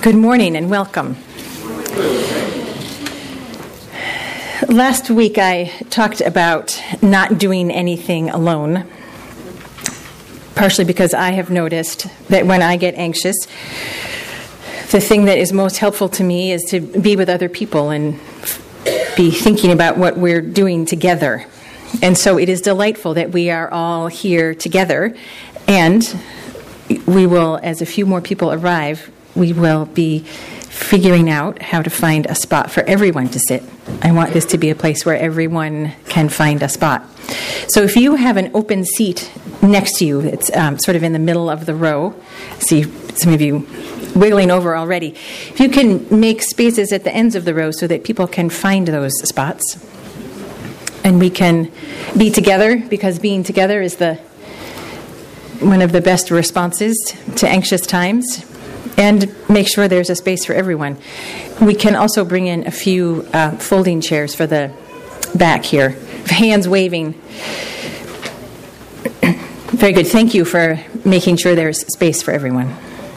Good morning and welcome. Last week I talked about not doing anything alone, partially because I have noticed that when I get anxious, the thing that is most helpful to me is to be with other people and be thinking about what we're doing together. And so it is delightful that we are all here together, and we will, as a few more people arrive, we will be figuring out how to find a spot for everyone to sit. I want this to be a place where everyone can find a spot. So if you have an open seat next to you, it's sort of in the middle of the row. See some of you wiggling over already. If you can make spaces at the ends of the row so that people can find those spots. And we can be together, because being together is one of the best responses to anxious times. And make sure there's a space for everyone. We can also bring in a few folding chairs for the back here. Hands waving. Very good. Thank you for making sure there's space for everyone.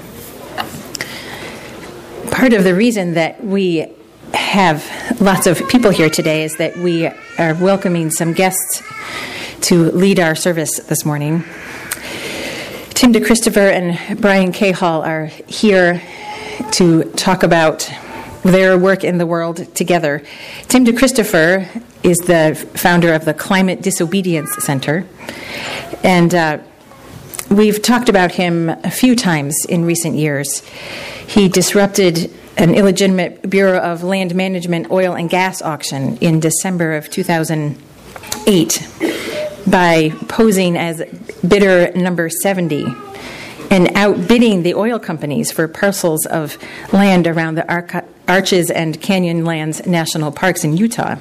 Part of the reason that we have lots of people here today is that we are welcoming some guests to lead our service this morning. Tim DeChristopher and Brian Cahill are here to talk about their work in the world together. Tim DeChristopher is the founder of the Climate Disobedience Center, and we've talked about him a few times in recent years. He disrupted an illegitimate Bureau of Land Management oil and gas auction in December of 2008 by posing as bidder number 70 and outbidding the oil companies for parcels of land around the Arches and Canyonlands National Parks in Utah.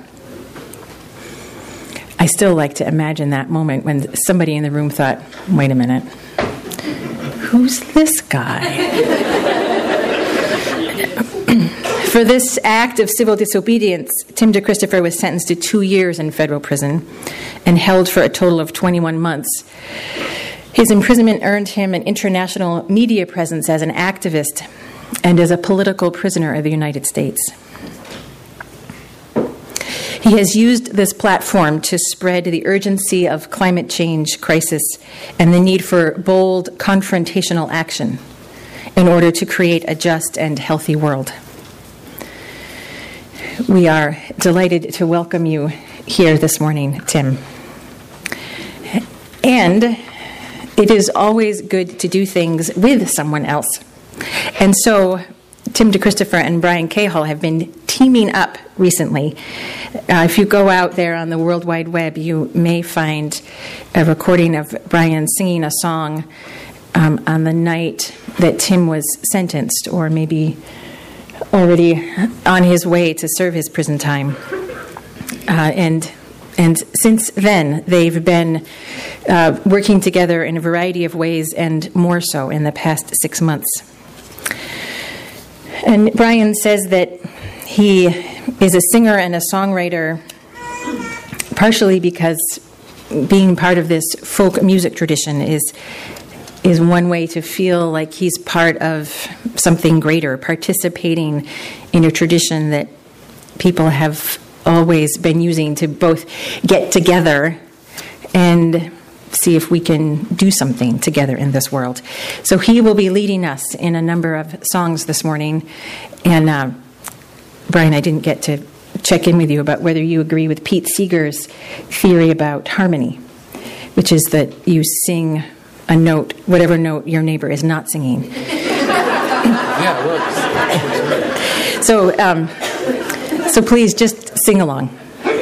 I still like to imagine that moment when somebody in the room thought, wait a minute, who's this guy? For this act of civil disobedience, Tim DeChristopher was sentenced to 2 years in federal prison and held for a total of 21 months. His imprisonment earned him an international media presence as an activist and as a political prisoner of the United States. He has used this platform to spread the urgency of climate change crisis and the need for bold, confrontational action in order to create a just and healthy world. We are delighted to welcome you here this morning, Tim. And it is always good to do things with someone else. And so Tim DeChristopher and Brian Cahill have been teaming up recently. If you go out there on the World Wide Web, you may find a recording of Brian singing a song on the night that Tim was sentenced, or maybe already on his way to serve his prison time. And since then, they've been working together in a variety of ways, and more so in the past 6 months. And Brian says that he is a singer and a songwriter partially because being part of this folk music tradition is one way to feel like he's part of something greater, participating in a tradition that people have always been using to both get together and see if we can do something together in this world. So he will be leading us in a number of songs this morning. And Brian, I didn't get to check in with you about whether you agree with Pete Seeger's theory about harmony, which is that you sing a note, whatever note your neighbor is not singing. Yeah, it works. So please just sing along.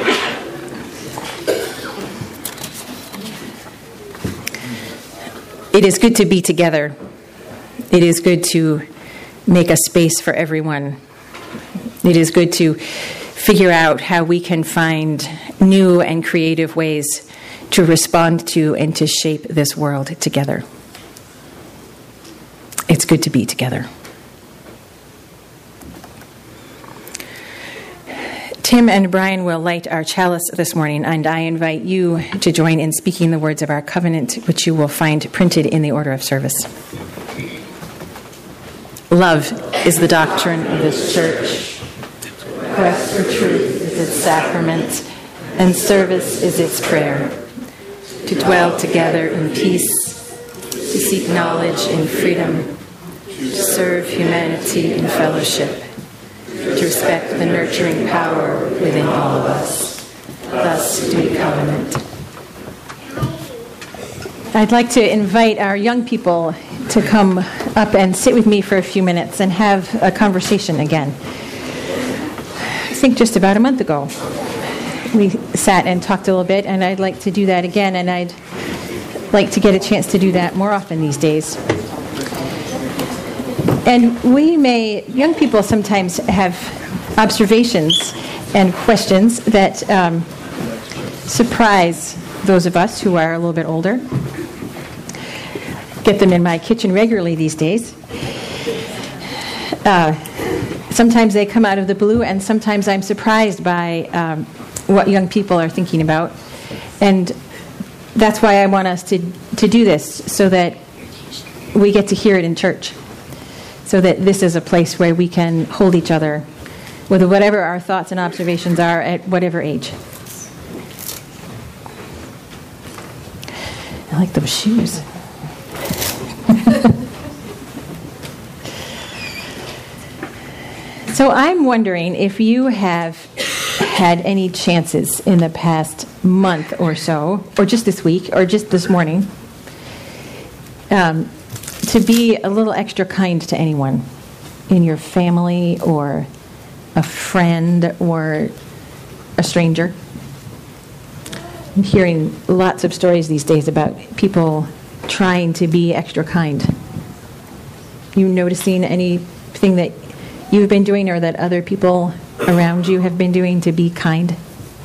It is good to be together. It is good to make a space for everyone. It is good to figure out how we can find new and creative ways to respond to and to shape this world together. It's good to be together. Tim and Brian will light our chalice this morning, and I invite you to join in speaking the words of our covenant, which you will find printed in the order of service. Love is the doctrine of this church. Quest for truth is its sacrament, and service is its prayer. To dwell together in peace, to seek knowledge in freedom, to serve humanity in fellowship, to respect the nurturing power within all of us. Thus do we covenant. I'd like to invite our young people to come up and sit with me for a few minutes and have a conversation again. I think just about a month ago, we sat and talked a little bit, and I'd like to do that again, and I'd like to get a chance to do that more often these days. And young people sometimes have observations and questions that surprise those of us who are a little bit older. Get them in my kitchen regularly these days. Sometimes they come out of the blue, and sometimes I'm surprised by what young people are thinking about. And that's why I want us to do this, so that we get to hear it in church, so that this is a place where we can hold each other with whatever our thoughts and observations are at whatever age. I like those shoes. So I'm wondering if you have had any chances in the past month or so, or just this week, or just this morning, to be a little extra kind to anyone in your family or a friend or a stranger. I'm hearing lots of stories these days about people trying to be extra kind. You noticing anything that you've been doing or that other people around you have been doing to be kind?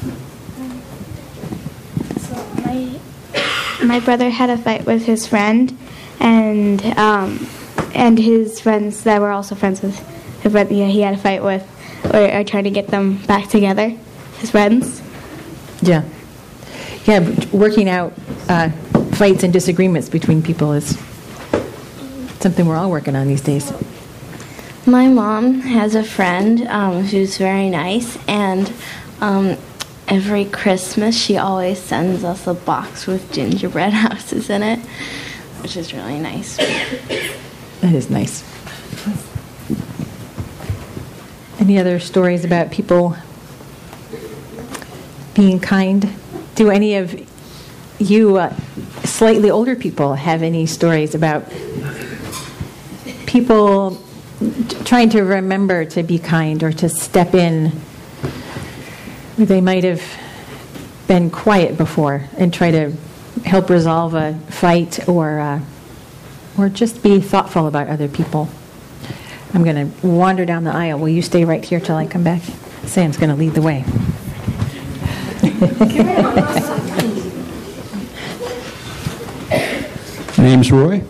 So my brother had a fight with his friend, and his friends that were also friends with his brother he had a fight with are trying to get them back together, his friends. Yeah, working out fights and disagreements between people is something we're all working on these days. My mom has a friend who's very nice, and every Christmas she always sends us a box with gingerbread houses in it, which is really nice. That is nice. Any other stories about people being kind? Do any of you slightly older people have any stories about people trying to remember to be kind or to step in where they might have been quiet before and try to help resolve a fight or just be thoughtful about other people? I'm going to wander down the aisle. Will you stay right here till I come back? Sam's going to lead the way. Name's Roy.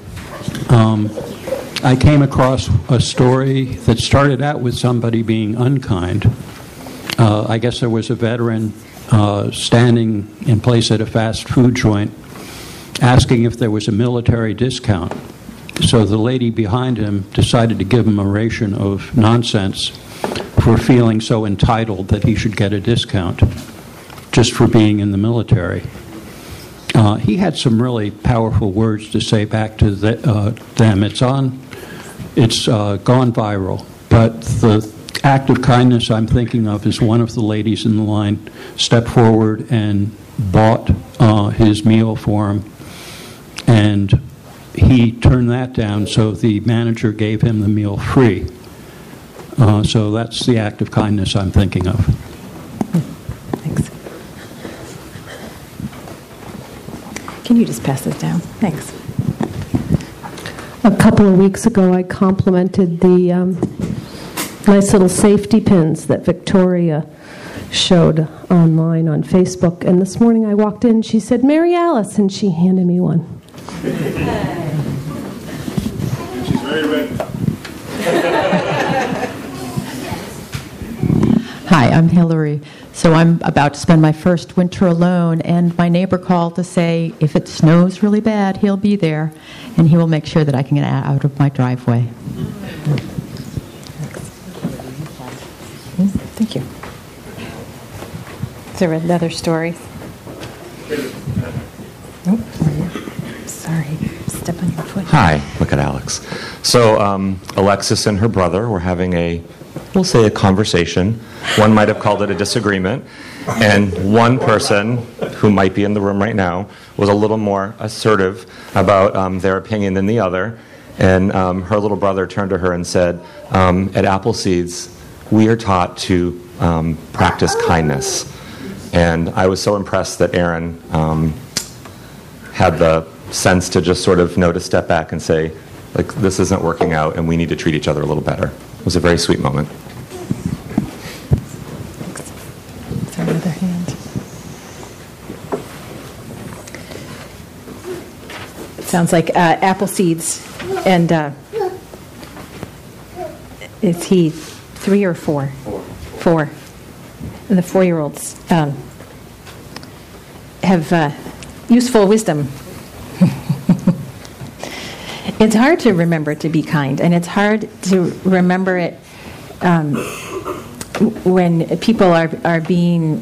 I came across a story that started out with somebody being unkind. I guess there was a veteran standing in place at a fast food joint asking if there was a military discount. So the lady behind him decided to give him a ration of nonsense for feeling so entitled that he should get a discount just for being in the military. He had some really powerful words to say back to them. It's gone viral. But the act of kindness I'm thinking of is one of the ladies in the line stepped forward and bought his meal for him, and he turned that down, so the manager gave him the meal free. So that's the act of kindness I'm thinking of. Thanks. Can you just pass this down? Thanks. A couple of weeks ago, I complimented the nice little safety pins that Victoria showed online on Facebook. And this morning I walked in, she said, "Mary Alice," and she handed me one. She's very ready. Hi, I'm Hillary. So I'm about to spend my first winter alone, and my neighbor called to say if it snows really bad, he'll be there, and he will make sure that I can get out of my driveway. Is there another story? Oh, sorry. Step on your foot. Hi, look at Alex. So Alexis and her brother were having we'll say a conversation. One might have called it a disagreement. And one person, who might be in the room right now, was a little more assertive about their opinion than the other. And her little brother turned to her and said, at Appleseeds, we are taught to practice kindness. And I was so impressed that Aaron had the sense to just sort of know to step back and say, like, this isn't working out and we need to treat each other a little better. It was a very sweet moment. Is there another hand? It sounds like Appleseeds, and is he 3 or 4? 4. And the 4-year-olds have useful wisdom. It's hard to remember to be kind, and it's hard to remember it when people are being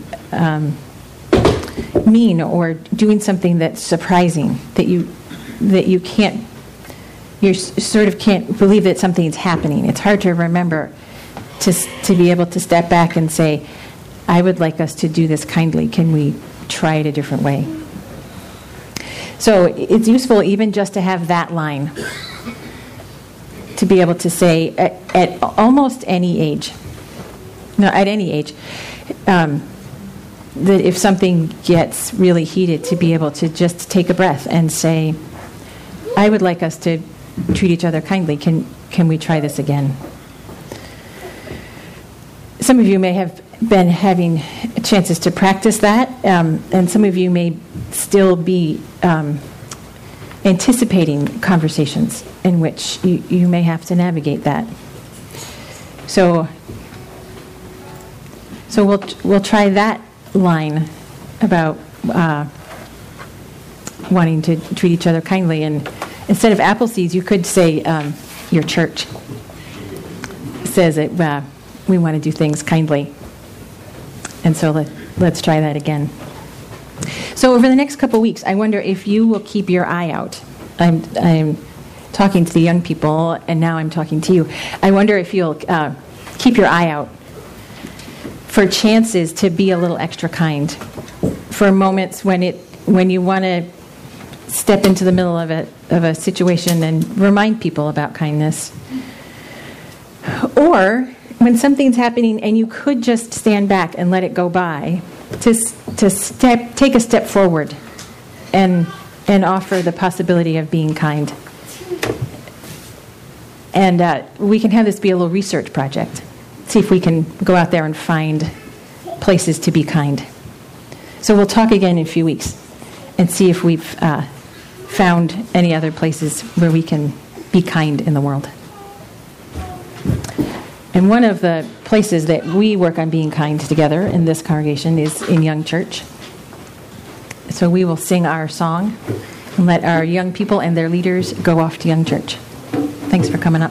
mean or doing something that's surprising, that you can't, you sort of can't believe that something's happening. It's hard to remember to be able to step back and say, I would like us to do this kindly. Can we try it a different way? So it's useful even just to have that line, to be able to say at almost any age, at any age, that if something gets really heated, to be able to just take a breath and say, I would like us to treat each other kindly. Can we try this again? Some of you may have been having chances to practice that, and some of you may still be anticipating conversations in which you may have to navigate that. So we'll try that line about wanting to treat each other kindly, and instead of Appleseeds, you could say your church says that we want to do things kindly. And so let's try that again. So over the next couple weeks, I wonder if you will keep your eye out. I'm talking to the young people, and now I'm talking to you. I wonder if you'll keep your eye out for chances to be a little extra kind, for moments when you want to step into the middle of a situation and remind people about kindness, or when something's happening and you could just stand back and let it go by, to take a step forward and offer the possibility of being kind. And we can have this be a little research project. See if we can go out there and find places to be kind. So we'll talk again in a few weeks and see if we've found any other places where we can be kind in the world. And one of the places that we work on being kind together in this congregation is in Young Church. So we will sing our song and let our young people and their leaders go off to Young Church. Thanks for coming up.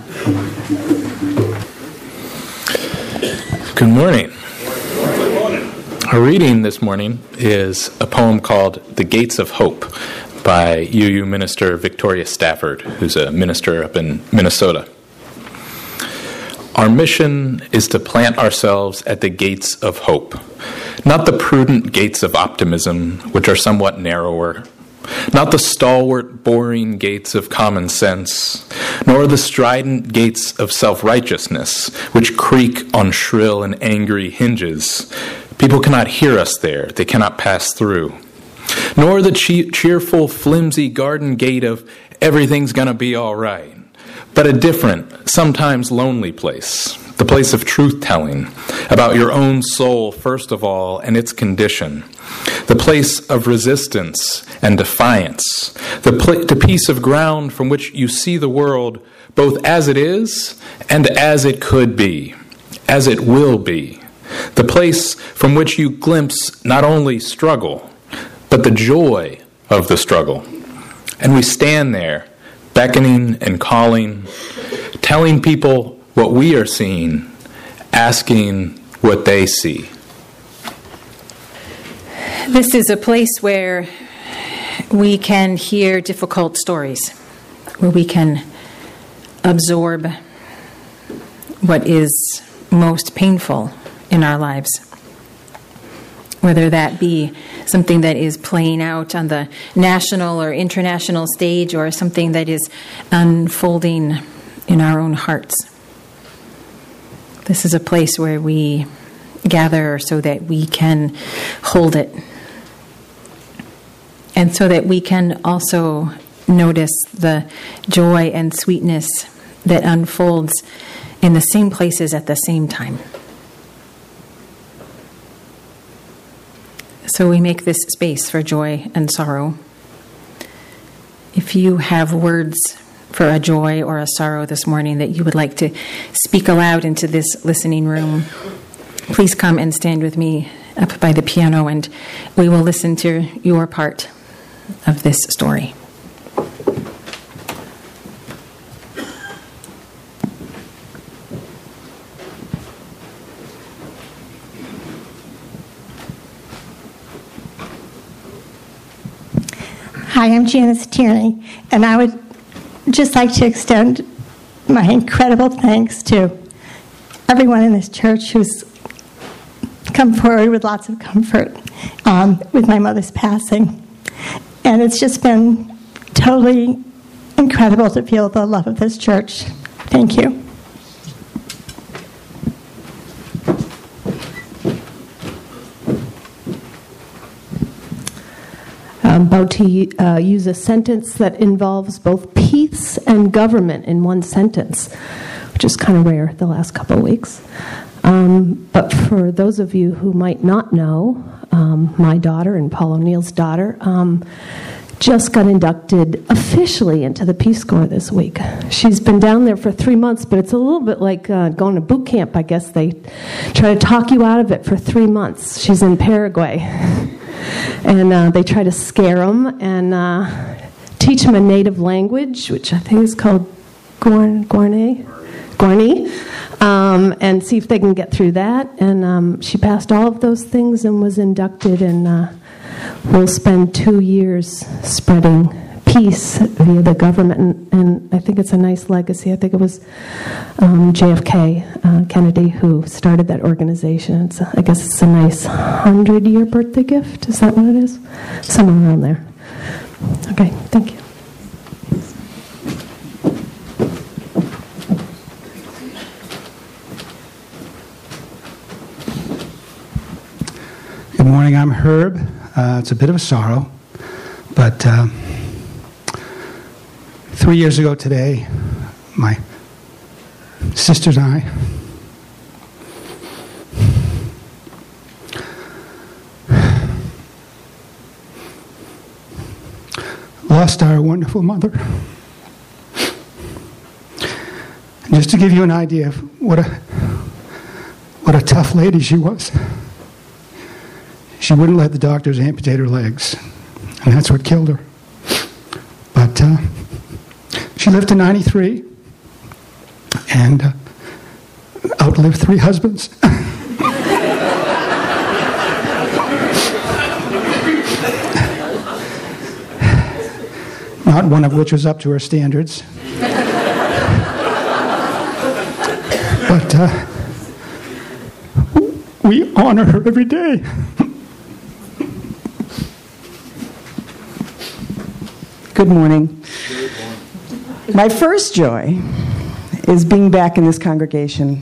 Good morning. Our reading this morning is a poem called The Gates of Hope by UU minister Victoria Stafford, who's a minister up in Minnesota. Our mission is to plant ourselves at the gates of hope, not the prudent gates of optimism, which are somewhat narrower, not the stalwart, boring gates of common sense, nor the strident gates of self-righteousness, which creak on shrill and angry hinges. People cannot hear us there, they cannot pass through. Nor the cheerful, flimsy garden gate of everything's gonna be all right, but a different, sometimes lonely place, the place of truth-telling about your own soul, first of all, and its condition, the place of resistance and defiance, the piece of ground from which you see the world both as it is and as it could be, as it will be, the place from which you glimpse not only struggle, but the joy of the struggle. And we stand there, beckoning and calling, telling people what we are seeing, asking what they see. This is a place where we can hear difficult stories, where we can absorb what is most painful in our lives, whether that be something that is playing out on the national or international stage or something that is unfolding in our own hearts. This is a place where we gather so that we can hold it, and so that we can also notice the joy and sweetness that unfolds in the same places at the same time. So we make this space for joy and sorrow. If you have words for a joy or a sorrow this morning that you would like to speak aloud into this listening room, please come and stand with me up by the piano, and we will listen to your part of this story. Hi, I'm Janice Tierney, and I would just like to extend my incredible thanks to everyone in this church who's come forward with lots of comfort with my mother's passing. And it's just been totally incredible to feel the love of this church. Thank you. I'm about to use a sentence that involves both peace and government in one sentence, which is kind of rare the last couple of weeks. But for those of you who might not know, my daughter and Paul O'Neill's daughter just got inducted officially into the Peace Corps this week. She's been down there for 3 months, but it's a little bit like going to boot camp, I guess. They try to talk you out of it for 3 months. She's in Paraguay. And they try to scare them and teach them a native language, which I think is called Guarani, and see if they can get through that. And she passed all of those things and was inducted, and will spend 2 years spreading peace via the government. And I think it's a nice legacy. I think it was JFK Kennedy who started that organization. I guess it's a nice 100-year birthday gift. Is that what it is? Somewhere around there. Okay, thank you. Good morning, I'm Herb. It's a bit of a sorrow, but 3 years ago today, my sisters and I lost our wonderful mother. And just to give you an idea of what a tough lady she was, she wouldn't let the doctors amputate her legs, and that's what killed her. But she lived to 93 and outlived 3 husbands. Not one of which was up to her standards. But we honor her every day. Good morning. My first joy is being back in this congregation.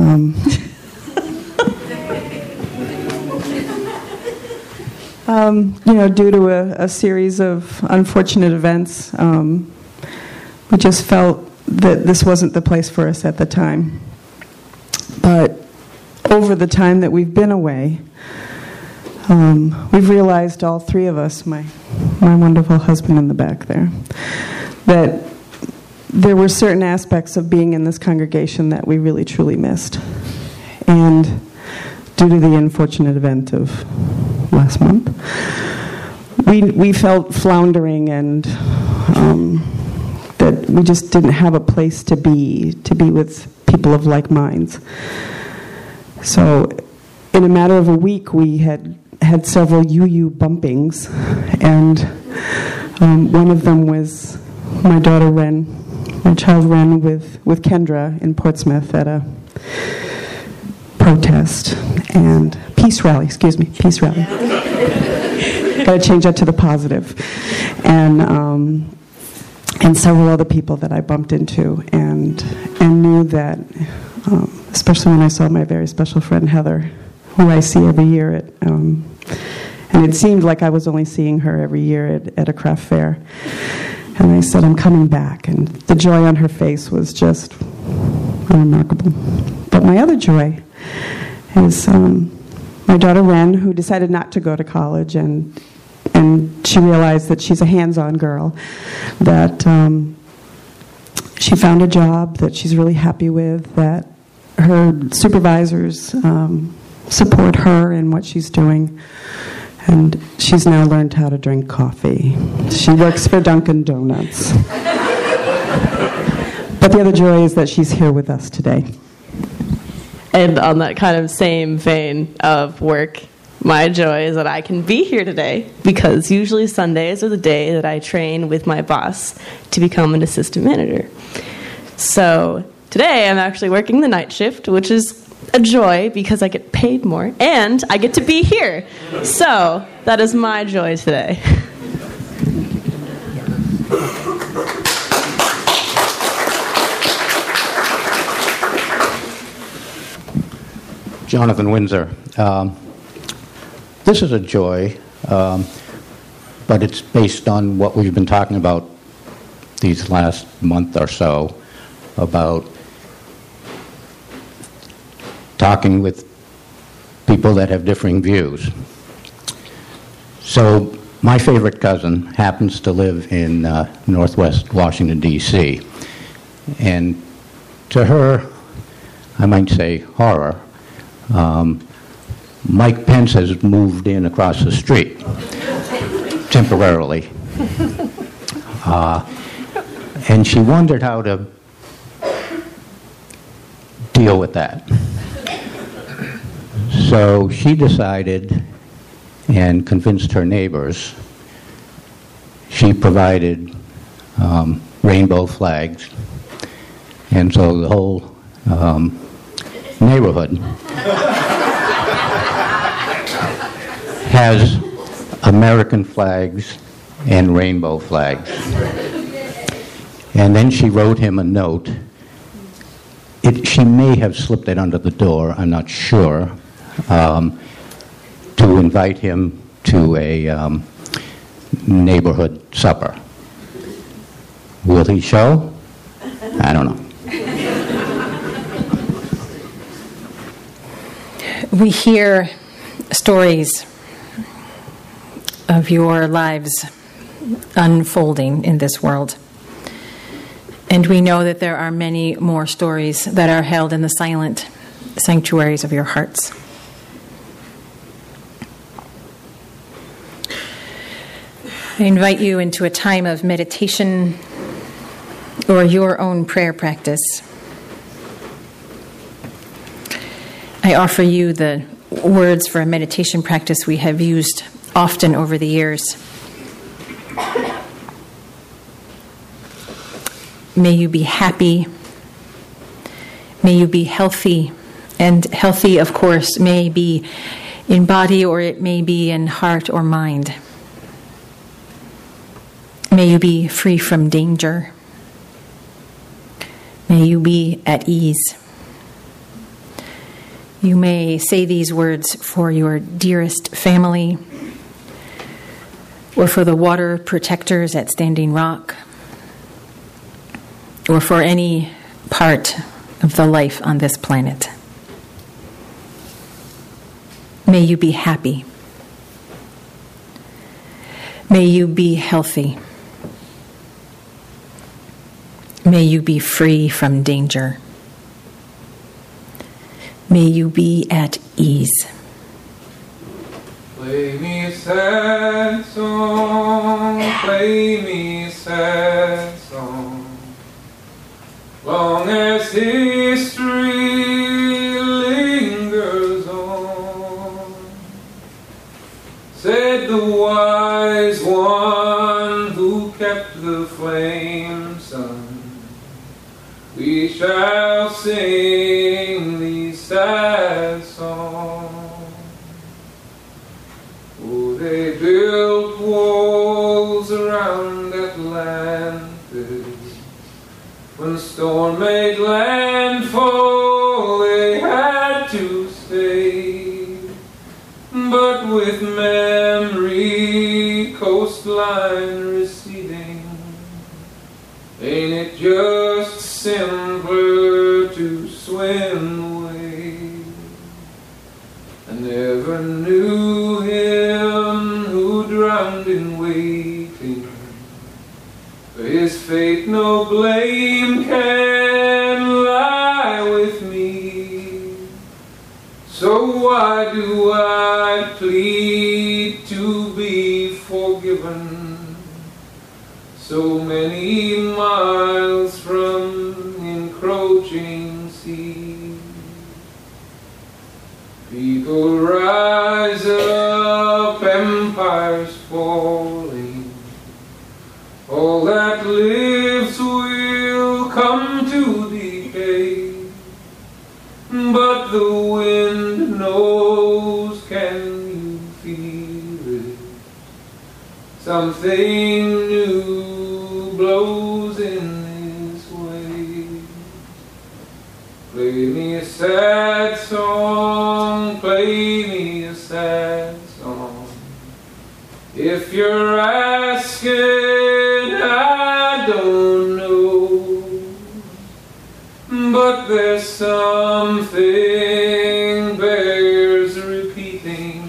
Due to a series of unfortunate events, we just felt that this wasn't the place for us at the time. But over the time that we've been away, we've realized, all 3 of us, my wonderful husband in the back there, that there were certain aspects of being in this congregation that we really truly missed. And due to the unfortunate event of last month, we felt floundering, and that we just didn't have a place to be with people of like minds. So in a matter of a week, we had had several UU bumpings, and one of them was my daughter Ren, my child Ren, with Kendra in Portsmouth at a protest and peace rally. Got to change that to the positive, and several other people that I bumped into, and knew that, especially when I saw my very special friend Heather, who I see every year at, and it seemed like I was only seeing her every year at a craft fair. And I said, I'm coming back. And the joy on her face was just unremarkable. But my other joy is my daughter Ren, who decided not to go to college, and she realized that she's a hands-on girl, that she found a job that she's really happy with, that her supervisors support her in what she's doing, and she's now learned how to drink coffee. She works for Dunkin' Donuts. But the other joy is that she's here with us today. And on that kind of same vein of work, my joy is that I can be here today, because usually Sundays are the day that I train with my boss to become an assistant manager. So today I'm actually working the night shift, which is a joy because I get paid more and I get to be here. So that is my joy today. Jonathan Windsor. This is a joy, but it's based on what we've been talking about these last month or so, about talking with people that have differing views. So my favorite cousin happens to live in Northwest Washington, D.C. And to her, I might say horror, Mike Pence has moved in across the street temporarily. And she wondered how to deal with that. So she decided and convinced her neighbors. She provided rainbow flags, and so the whole neighborhood has American flags and rainbow flags. And then she wrote him a note. She may have slipped it under the door, I'm not sure, to invite him to a neighborhood supper. Will he show? I don't know. We hear stories of your lives unfolding in this world. And we know that there are many more stories that are held in the silent sanctuaries of your hearts. I invite you into a time of meditation or your own prayer practice. I offer you the words for a meditation practice we have used often over the years. May you be happy. May you be healthy. And healthy, of course, may be in body or it may be in heart or mind. May you be free from danger. May you be at ease. You may say these words for your dearest family, or for the water protectors at Standing Rock, or for any part of the life on this planet. May you be happy. May you be healthy. May you be free from danger. May you be at ease. Play me a sad song, play me a sad song, long as history lingers on. So why do I plead to be forgiven? So many miles from encroaching sea. People rise up, empires falling. All that lives will come to decay. But the wind knows, can you feel it? Something new blows in this way. Play me a sad song, play me a sad song. If you're asking, I don't know. But there's something bears repeating.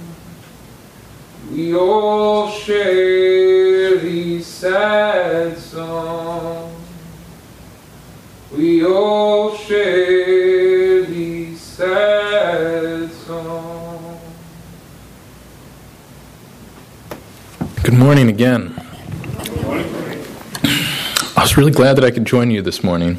We all share these sad songs. We all share these sad songs. Good morning again. I was really glad that I could join you this morning.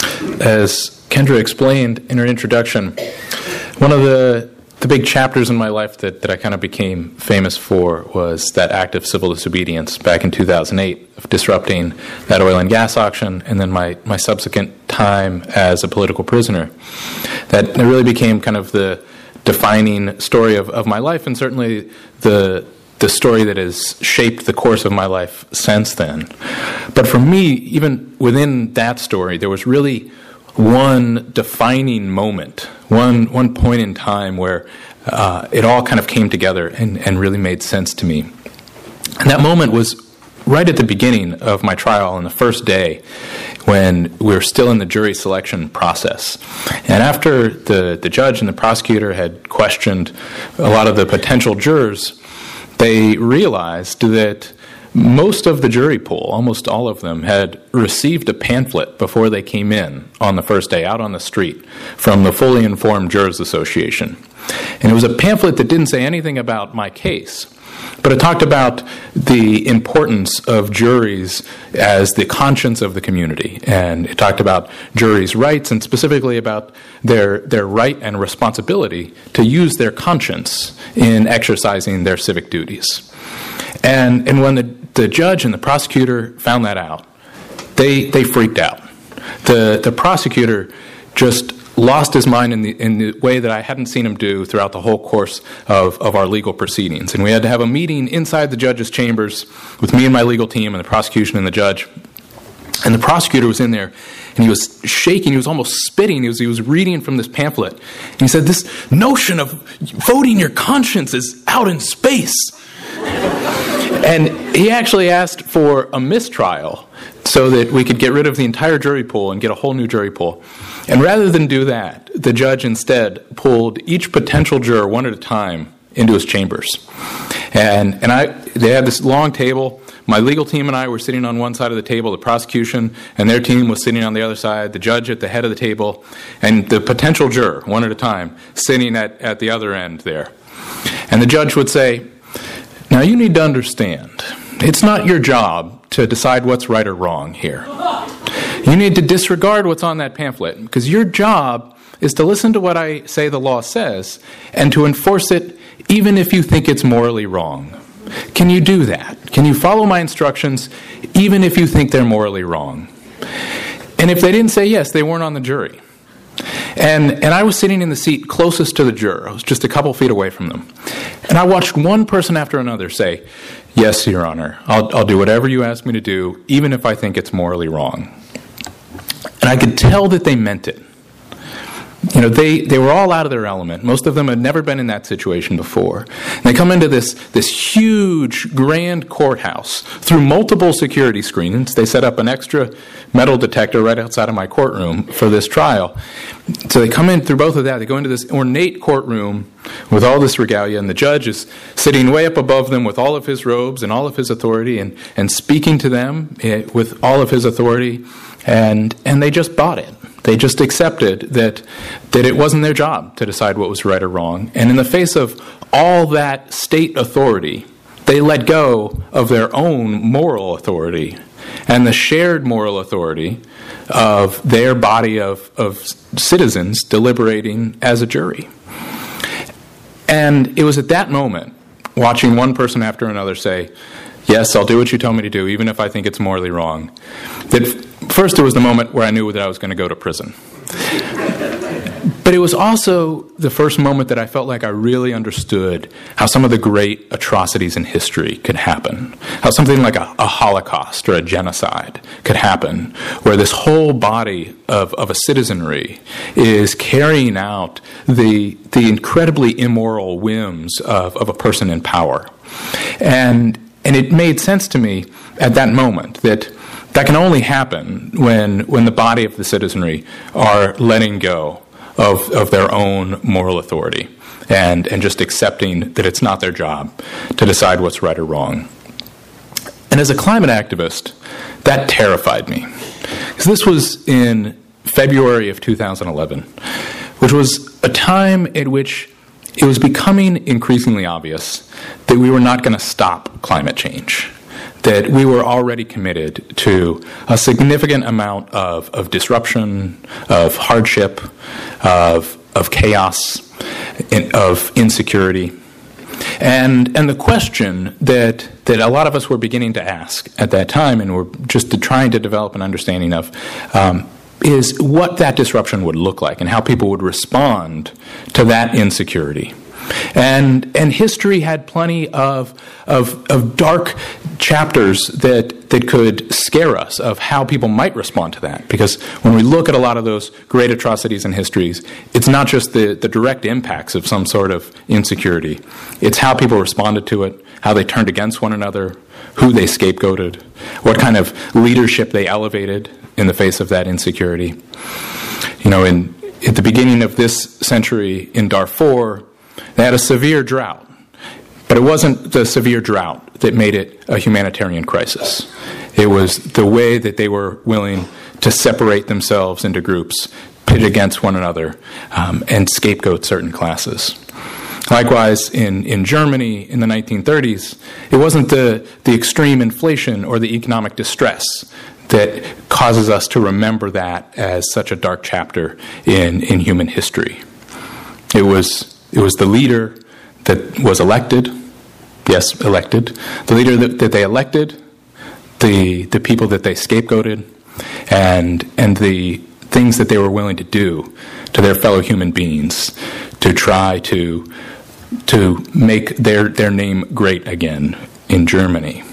As Kendra explained in her introduction, one of the big chapters in my life that I kind of became famous for was that act of civil disobedience back in 2008 of disrupting that oil and gas auction, and then my subsequent time as a political prisoner. That really became kind of the defining story of my life, and certainly the story that has shaped the course of my life since then. But for me, even within that story, there was really one defining moment, one point in time where it all kind of came together and really made sense to me. And that moment was right at the beginning of my trial on the first day when we were still in the jury selection process. And after the judge and the prosecutor had questioned a lot of the potential jurors, they realized that most of the jury pool, almost all of them, had received a pamphlet before they came in on the first day out on the street from the Fully Informed Jurors Association. And it was a pamphlet that didn't say anything about my case, but it talked about the importance of juries as the conscience of the community. And it talked about juries' rights and specifically about their right and responsibility to use their conscience in exercising their civic duties. And when the judge and the prosecutor found that out, they freaked out. The prosecutor just lost his mind in the way that I hadn't seen him do throughout the whole course of our legal proceedings. And we had to have a meeting inside the judge's chambers with me and my legal team and the prosecution and the judge. And the prosecutor was in there, and he was shaking. He was almost spitting. He was reading from this pamphlet. And he said, "This notion of voting your conscience is out in space." And he actually asked for a mistrial so that we could get rid of the entire jury pool and get a whole new jury pool. And rather than do that, the judge instead pulled each potential juror one at a time into his chambers. And they had this long table. My legal team and I were sitting on one side of the table, the prosecution and their team was sitting on the other side, the judge at the head of the table, and the potential juror, one at a time, sitting at the other end there. And the judge would say, "Now you need to understand, it's not your job to decide what's right or wrong here. You need to disregard what's on that pamphlet, because your job is to listen to what I say the law says and to enforce it even if you think it's morally wrong. Can you do that? Can you follow my instructions even if you think they're morally wrong?" And if they didn't say yes, they weren't on the jury. And I was sitting in the seat closest to the juror. I was just a couple feet away from them. And I watched one person after another say, "Yes, Your Honor, I'll do whatever you ask me to do, even if I think it's morally wrong." And I could tell that they meant it. You know, they were all out of their element. Most of them had never been in that situation before. And they come into this huge, grand courthouse through multiple security screens. They set up an extra metal detector right outside of my courtroom for this trial. So they come in through both of that. They go into this ornate courtroom with all this regalia, and the judge is sitting way up above them with all of his robes and all of his authority and speaking to them with all of his authority. And they just bought it. They just accepted that it wasn't their job to decide what was right or wrong. And in the face of all that state authority, they let go of their own moral authority and the shared moral authority of their body of citizens deliberating as a jury. And it was at that moment, watching one person after another say, yes, I'll do what you tell me to do, even if I think it's morally wrong, that first there was the moment where I knew that I was going to go to prison. But it was also the first moment that I felt like I really understood how some of the great atrocities in history could happen. How something like a Holocaust or a genocide could happen, where this whole body of a citizenry is carrying out the incredibly immoral whims of a person in power. And it made sense to me at that moment that can only happen when the body of the citizenry are letting go of their own moral authority and just accepting that it's not their job to decide what's right or wrong. And as a climate activist, that terrified me. Because this was in February of 2011, which was a time at which it was becoming increasingly obvious that we were not going to stop climate change, that we were already committed to a significant amount of disruption, of hardship, of chaos, of insecurity. And the question that a lot of us were beginning to ask at that time, and were just trying to develop an understanding of, is what that disruption would look like and how people would respond to that insecurity. And history had plenty of dark chapters that could scare us of how people might respond to that. Because when we look at a lot of those great atrocities in histories, it's not just the direct impacts of some sort of insecurity. It's how people responded to it, how they turned against one another, who they scapegoated, what kind of leadership they elevated in the face of that insecurity. At the beginning of this century in Darfur, they had a severe drought, but it wasn't the severe drought that made it a humanitarian crisis. It was the way that they were willing to separate themselves into groups, pit against one another, and scapegoat certain classes. Likewise, in Germany in the 1930s, it wasn't the extreme inflation or the economic distress that causes us to remember that as such a dark chapter in human history. It was the leader that was elected, yes, elected, the leader that they elected, the people that they scapegoated, and the things that they were willing to do to their fellow human beings to try to make their name great again in Germany.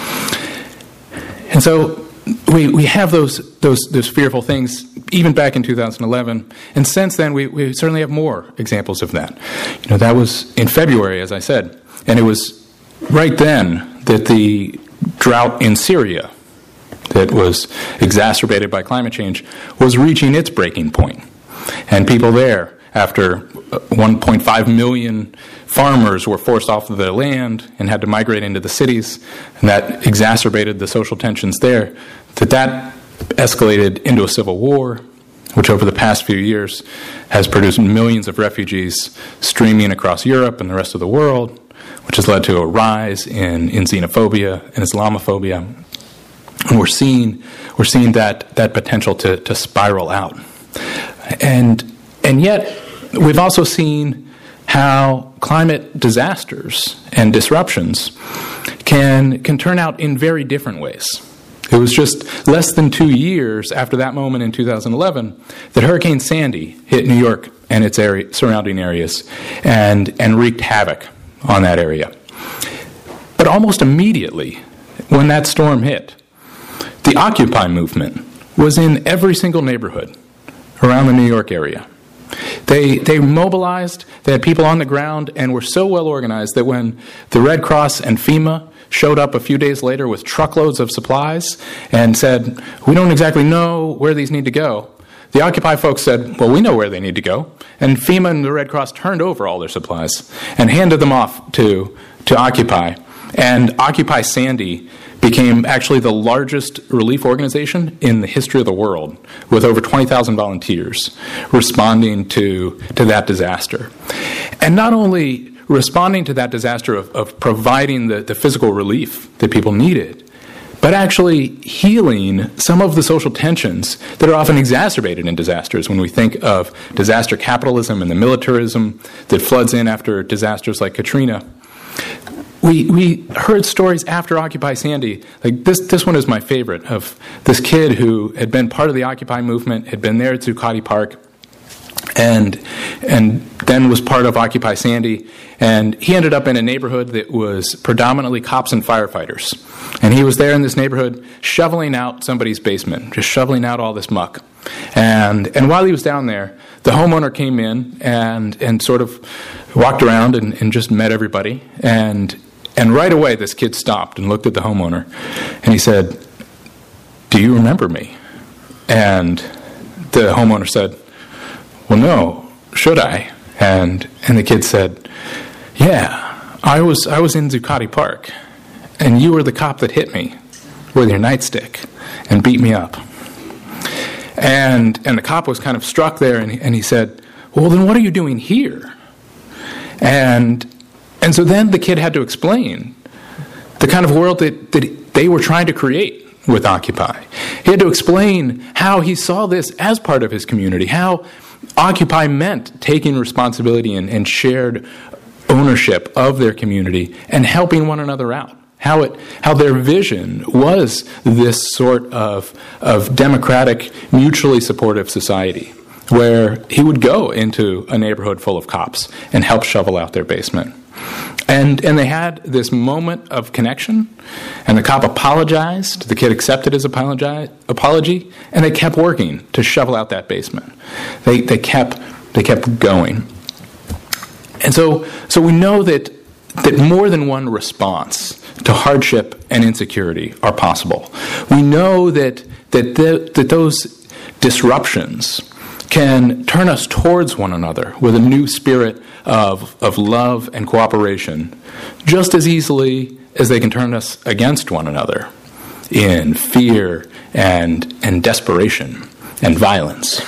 And so we have those fearful things even back in 2011, and since then we certainly have more examples of that. That was in February, as I said, and it was right then that the drought in Syria that was exacerbated by climate change was reaching its breaking point. And people there, after 1.5 million farmers were forced off of their land and had to migrate into the cities, and that exacerbated the social tensions there, that escalated into a civil war, which over the past few years has produced millions of refugees streaming across Europe and the rest of the world, which has led to a rise in xenophobia and Islamophobia. And we're seeing that potential to spiral out. And yet, we've also seen how climate disasters and disruptions can turn out in very different ways. It was just less than 2 years after that moment in 2011 that Hurricane Sandy hit New York and its surrounding areas and wreaked havoc on that area. But almost immediately, when that storm hit, the Occupy movement was in every single neighborhood around the New York area. They mobilized, they had people on the ground, and were so well organized that when the Red Cross and FEMA showed up a few days later with truckloads of supplies and said, we don't exactly know where these need to go, the Occupy folks said, well, we know where they need to go. And FEMA and the Red Cross turned over all their supplies and handed them off to Occupy. And Occupy Sandy became actually the largest relief organization in the history of the world, with over 20,000 volunteers responding to that disaster. And not only responding to that disaster of providing the physical relief that people needed, but actually healing some of the social tensions that are often exacerbated in disasters. When we think of disaster capitalism and the militarism that floods in after disasters like Katrina, we heard stories after Occupy Sandy. Like this one is my favorite, of this kid who had been part of the Occupy movement, had been there at Zuccotti Park, and then was part of Occupy Sandy, and he ended up in a neighborhood that was predominantly cops and firefighters. And he was there in this neighborhood shoveling out somebody's basement, just shoveling out all this muck. And while he was down there, the homeowner came in and sort of walked around and just met everybody. And right away, this kid stopped and looked at the homeowner, and he said, "Do you remember me?" And the homeowner said, "Well, no, should I?" And the kid said, "Yeah, I was in Zuccotti Park, and you were the cop that hit me with your nightstick and beat me up." And the cop was kind of struck there, and he said, "Well, then what are you doing here?" And so then the kid had to explain the kind of world that they were trying to create with Occupy. He had to explain how he saw this as part of his community, how Occupy meant taking responsibility and shared ownership of their community and helping one another out. How their vision was this sort of democratic, mutually supportive society, where he would go into a neighborhood full of cops and help shovel out their basement. And they had this moment of connection, and the cop apologized, the kid accepted his apology, and they kept working to shovel out that basement. They kept going. And so we know that more than one response to hardship and insecurity are possible. We know that those disruptions can turn us towards one another with a new spirit of love and cooperation, just as easily as they can turn us against one another in fear and desperation and violence.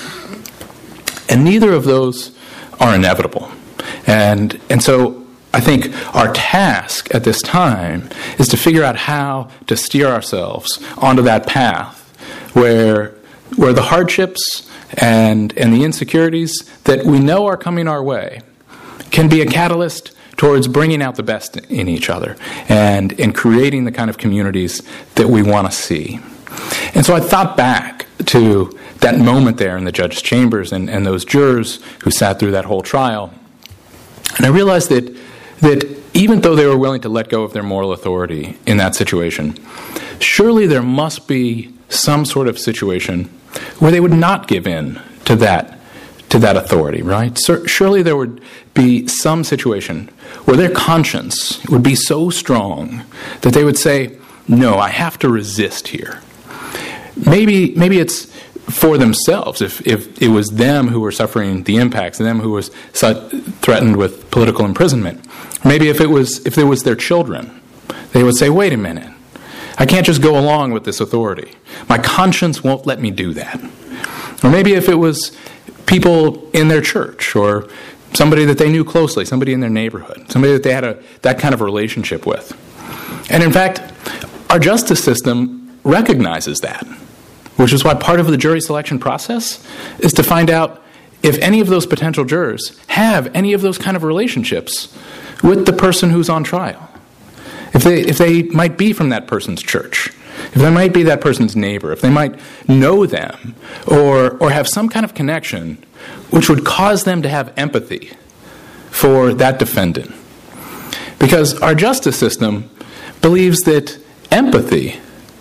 And neither of those are inevitable. And so I think our task at this time is to figure out how to steer ourselves onto that path where the hardships and the insecurities that we know are coming our way can be a catalyst towards bringing out the best in each other and creating the kind of communities that we want to see. And so I thought back to that moment there in the judge's chambers and those jurors who sat through that whole trial. And I realized that even though they were willing to let go of their moral authority in that situation, surely there must be some sort of situation where they would not give in to that authority, right? Surely there would be some situation where their conscience would be so strong that they would say, "No, I have to resist here." Maybe it's for themselves, if it was them who were suffering the impacts, them who was threatened with political imprisonment. Maybe if it was their children, they would say, "Wait a minute, I can't just go along with this authority. My conscience won't let me do that." Or maybe if it was people in their church or somebody that they knew closely, somebody in their neighborhood, somebody that they had that kind of relationship with. And in fact, our justice system recognizes that, which is why part of the jury selection process is to find out if any of those potential jurors have any of those kind of relationships with the person who's on trial. If they might be from that person's church, if they might be that person's neighbor, if they might know them or have some kind of connection which would cause them to have empathy for that defendant. Because our justice system believes that empathy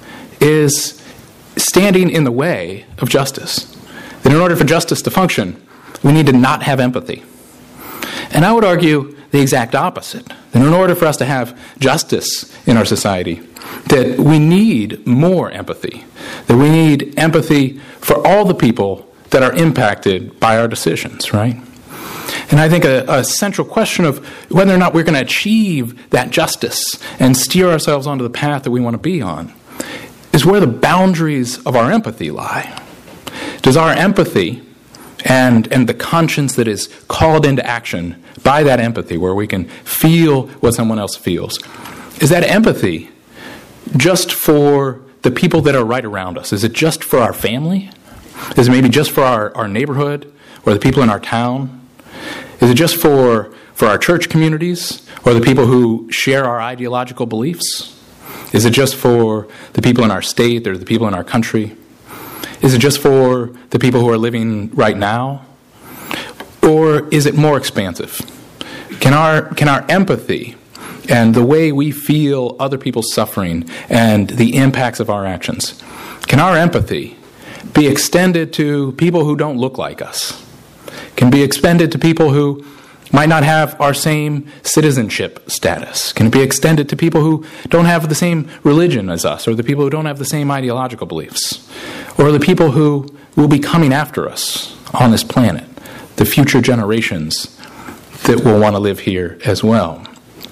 is standing in the way of justice. That in order for justice to function, we need to not have empathy. And I would argue the exact opposite. That in order for us to have justice in our society, that we need more empathy. That we need empathy for all the people that are impacted by our decisions, right? And I think a central question of whether or not we're going to achieve that justice and steer ourselves onto the path that we want to be on is where the boundaries of our empathy lie. Does our empathy and the conscience that is called into action by that empathy, where we can feel what someone else feels, is that empathy just for the people that are right around us? Is it just for our family? Is it maybe just for our neighborhood or the people in our town? Is it just for our church communities or the people who share our ideological beliefs? Is it just for the people in our state or the people in our country? Is it just for the people who are living right now? Or is it more expansive? Can our empathy and the way we feel other people's suffering and the impacts of our actions, can our empathy be extended to people who don't look like us? Can be extended to people who might not have our same citizenship status? Can it be extended to people who don't have the same religion as us, or the people who don't have the same ideological beliefs, or the people who will be coming after us on this planet, the future generations that will want to live here as well?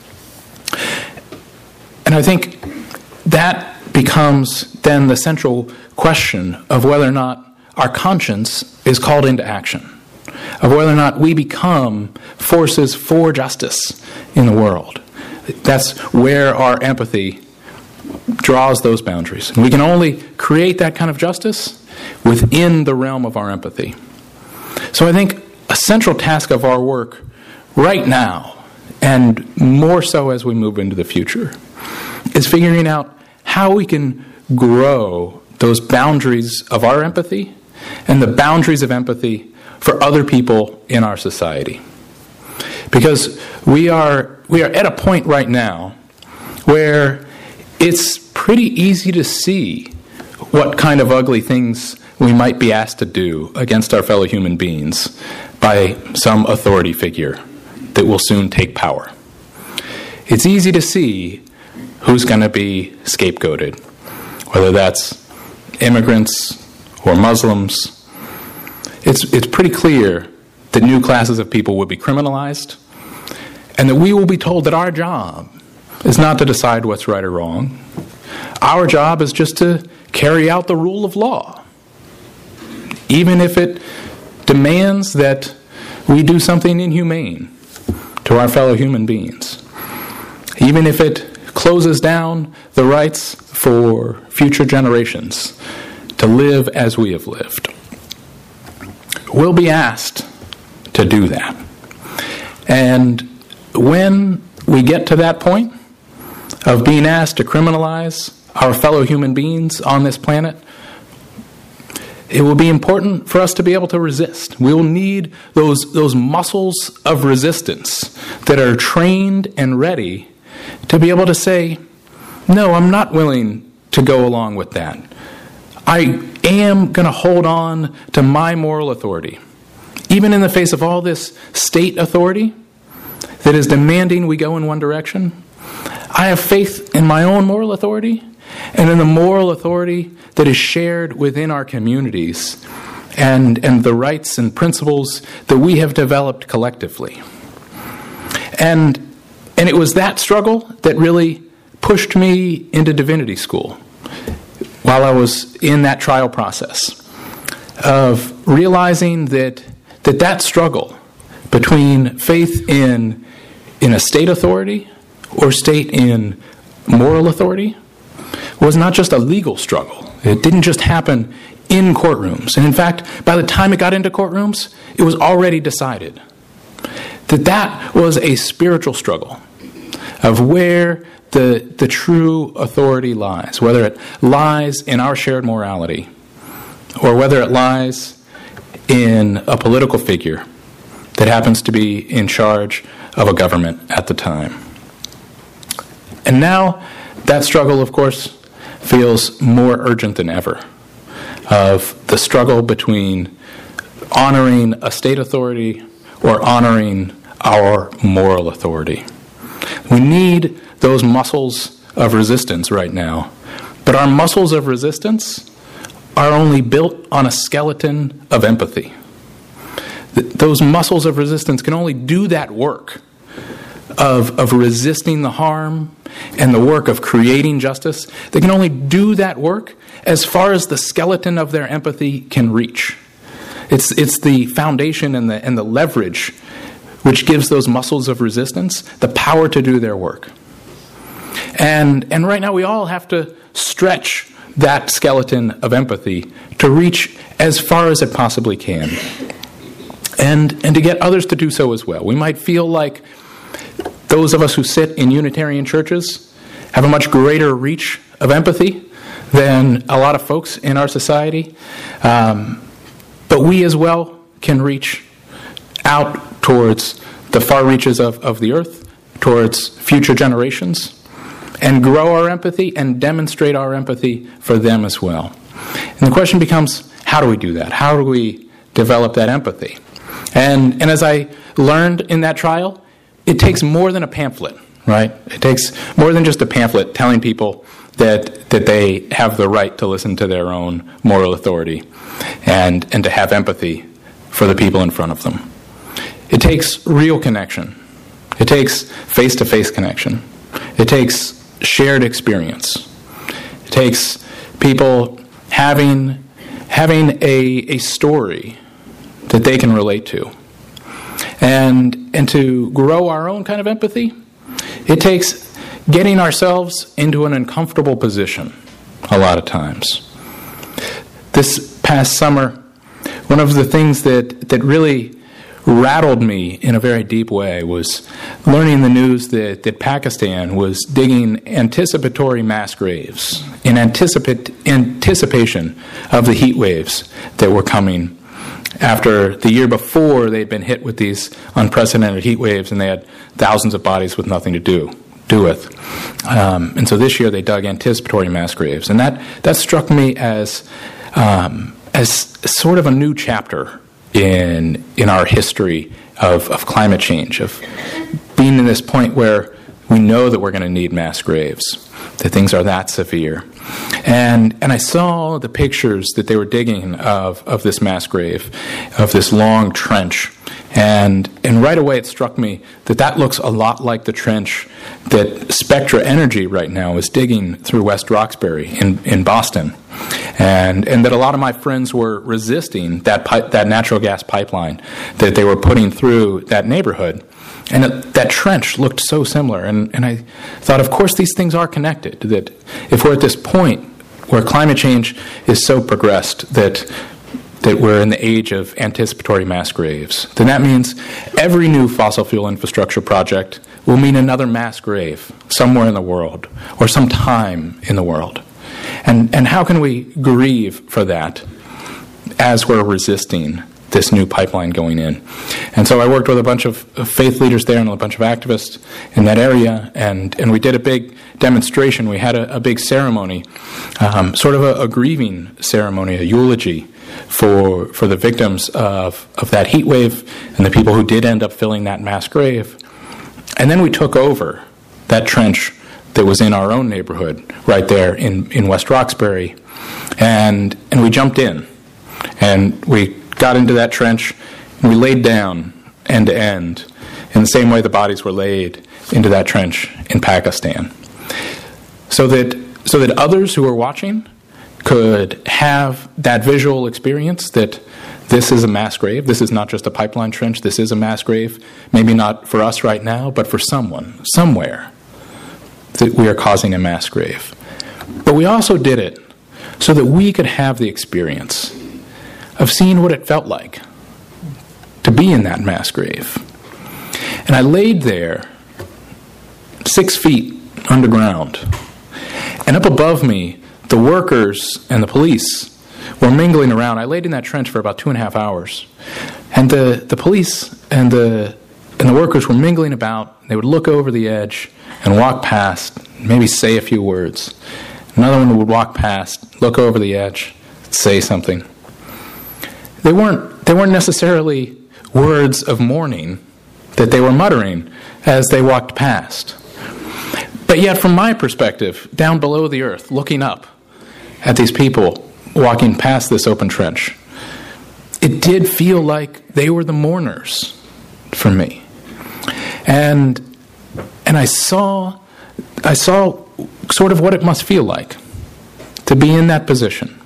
And I think that becomes then the central question of whether or not our conscience is called into action, of whether or not we become forces for justice in the world. That's where our empathy draws those boundaries. And we can only create that kind of justice within the realm of our empathy. So I think a central task of our work right now, and more so as we move into the future, is figuring out how we can grow those boundaries of our empathy and the boundaries of empathy for other people in our society. Because we are at a point right now where it's pretty easy to see what kind of ugly things we might be asked to do against our fellow human beings by some authority figure that will soon take power. It's easy to see who's going to be scapegoated, whether that's immigrants or Muslims. It's pretty clear that new classes of people will be criminalized, and that we will be told that our job is not to decide what's right or wrong. Our job is just to carry out the rule of law, even if it demands that we do something inhumane to our fellow human beings, even if it closes down the rights for future generations to live as we have lived. We'll be asked to do that. And when we get to that point of being asked to criminalize our fellow human beings on this planet, it will be important for us to be able to resist. We will need those muscles of resistance that are trained and ready to be able to say, no, I'm not willing to go along with that. I am going to hold on to my moral authority, even in the face of all this state authority that is demanding we go in one direction. I have faith in my own moral authority and in the moral authority that is shared within our communities and the rights and principles that we have developed collectively. And it was that struggle that really pushed me into divinity school while I was in that trial process, of realizing that struggle between faith in a state authority or state in moral authority was not just a legal struggle. It didn't just happen in courtrooms. And in fact, by the time it got into courtrooms, it was already decided that was a spiritual struggle of where the true authority lies, whether it lies in our shared morality or whether it lies in a political figure that happens to be in charge of a government at the time. And now that struggle, of course, feels more urgent than ever, of the struggle between honoring a state authority or honoring our moral authority. We need those muscles of resistance right now, but our muscles of resistance are only built on a skeleton of empathy. those muscles of resistance can only do that work of resisting the harm and the work of creating justice. They can only do that work as far as the skeleton of their empathy can reach. It's the foundation and the leverage which gives those muscles of resistance the power to do their work. And right now we all have to stretch that skeleton of empathy to reach as far as it possibly can. And to get others to do so as well. We might feel like those of us who sit in Unitarian churches have a much greater reach of empathy than a lot of folks in our society. But we as well can reach out towards the far reaches of the earth, towards future generations, and grow our empathy and demonstrate our empathy for them as well. And the question becomes, how do we do that? How do we develop that empathy? And as I learned in that trial, it takes more than a pamphlet, right? It takes more than just a pamphlet telling people that they have the right to listen to their own moral authority and to have empathy for the people in front of them. It takes real connection. It takes face-to-face connection. It takes shared experience. It takes people having a story that they can relate to. And to grow our own kind of empathy, it takes getting ourselves into an uncomfortable position a lot of times. This past summer, one of the things that really rattled me in a very deep way was learning the news that Pakistan was digging anticipatory mass graves in anticipation of the heat waves that were coming after the year before they'd been hit with these unprecedented heat waves and they had thousands of bodies with nothing to do with. And so this year they dug anticipatory mass graves. And that struck me as sort of a new chapter in our history of climate change, of being in this point where we know that we're going to need mass graves, that things are that severe. And I saw the pictures that they were digging of this mass grave, of this long trench. And right away it struck me that looks a lot like the trench that Spectra Energy right now is digging through West Roxbury in Boston. And that a lot of my friends were resisting that natural gas pipeline that they were putting through that neighborhood. And that trench looked so similar. And I thought, of course, these things are connected. That if we're at this point where climate change is so progressed that we're in the age of anticipatory mass graves, then that means every new fossil fuel infrastructure project will mean another mass grave somewhere in the world or some time in the world. And how can we grieve for that as we're resisting this new pipeline going in? And so I worked with a bunch of faith leaders there and a bunch of activists in that area, and we did a big demonstration. We had a big ceremony, sort of a grieving ceremony, a eulogy for the victims of that heat wave and the people who did end up filling that mass grave. And then we took over that trench that was in our own neighborhood right there in West Roxbury, and we jumped in and we got into that trench and we laid down end to end in the same way the bodies were laid into that trench in Pakistan, so that others who were watching could have that visual experience that this is a mass grave. This is not just a pipeline trench. This is a mass grave. Maybe not for us right now, but for someone, somewhere, that we are causing a mass grave. But we also did it so that we could have the experience of seeing what it felt like to be in that mass grave. And I laid there 6 feet underground. And up above me, the workers and the police were mingling around. I laid in that trench for about 2.5 hours. And the police and the workers were mingling about. They would look over the edge and walk past, maybe say a few words. Another one would walk past, look over the edge, say something. They weren't necessarily words of mourning that they were muttering as they walked past. But yet, from my perspective, down below the earth, looking up at these people walking past this open trench, it did feel like they were the mourners for me. And I saw sort of what it must feel like to be in that position,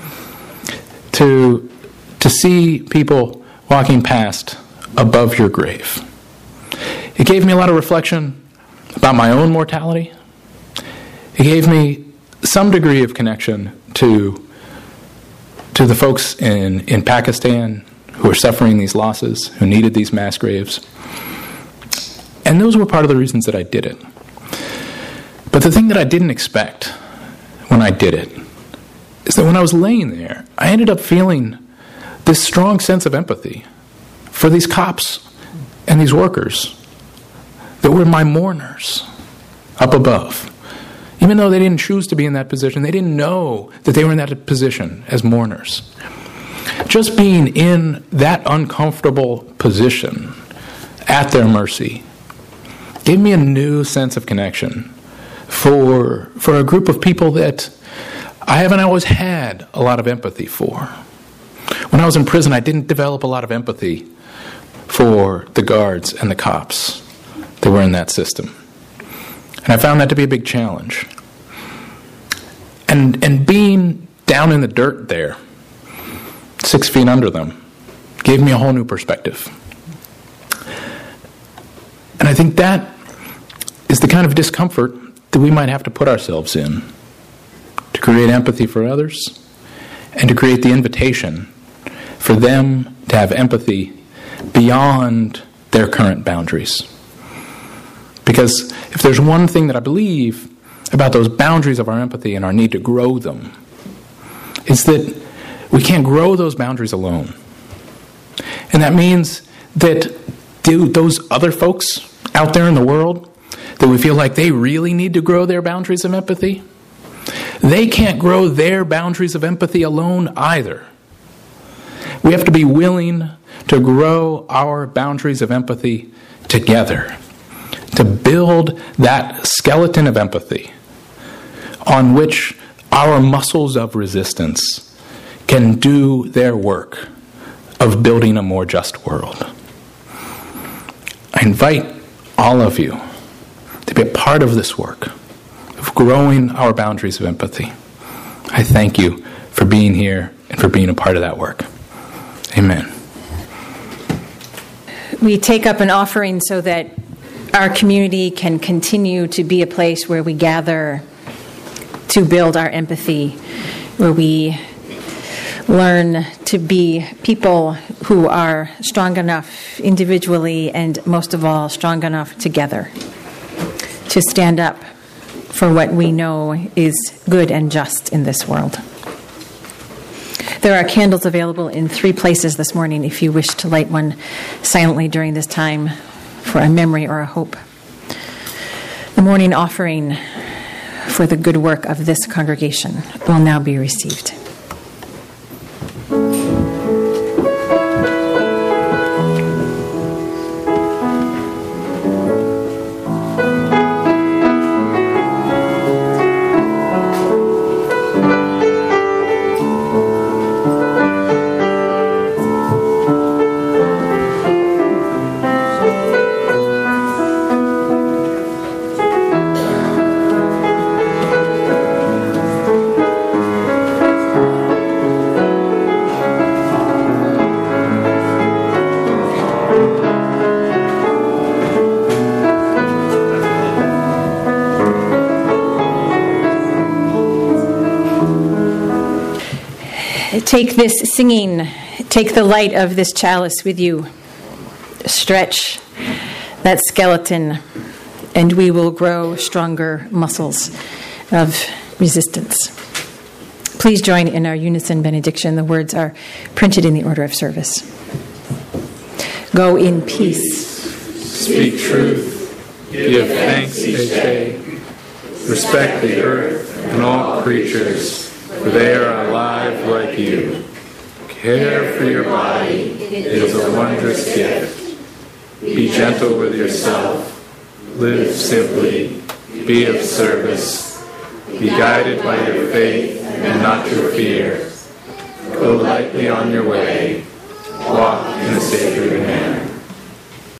to see people walking past above your grave. It gave me a lot of reflection about my own mortality. It gave me some degree of connection to the folks in Pakistan who are suffering these losses, who needed these mass graves. And those were part of the reasons that I did it. But the thing that I didn't expect when I did it is that when I was laying there, I ended up feeling this strong sense of empathy for these cops and these workers that were my mourners up above. Even though they didn't choose to be in that position, they didn't know that they were in that position as mourners. Just being in that uncomfortable position at their mercy gave me a new sense of connection for a group of people that I haven't always had a lot of empathy for. When I was in prison, I didn't develop a lot of empathy for the guards and the cops that were in that system. And I found that to be a big challenge. And being down in the dirt there, 6 feet under them, gave me a whole new perspective. And I think that is the kind of discomfort that we might have to put ourselves in to create empathy for others and to create the invitation for them to have empathy beyond their current boundaries. Because if there's one thing that I believe about those boundaries of our empathy and our need to grow them, it's that we can't grow those boundaries alone. And that means that those other folks out there in the world that we feel like they really need to grow their boundaries of empathy, they can't grow their boundaries of empathy alone either. We have to be willing to grow our boundaries of empathy together, to build that skeleton of empathy on which our muscles of resistance can do their work of building a more just world. I invite all of you to be a part of this work of growing our boundaries of empathy. I thank you for being here and for being a part of that work. Amen. We take up an offering so that our community can continue to be a place where we gather to build our empathy, where we learn to be people who are strong enough individually and, most of all, strong enough together to stand up for what we know is good and just in this world. There are candles available in 3 places this morning if you wish to light one silently during this time for a memory or a hope. The morning offering for the good work of this congregation will now be received. Take this singing, take the light of this chalice with you. Stretch that skeleton, and we will grow stronger muscles of resistance. Please join in our unison benediction. The words are printed in the order of service. Go in peace. Speak truth. Give thanks each day. Respect the earth and all creatures, for they are alive like you. Care for your body. It is a wondrous gift. Be gentle with yourself. Live simply. Be of service. Be guided by your faith and not your fear. Go lightly on your way. walk in a sacred manner.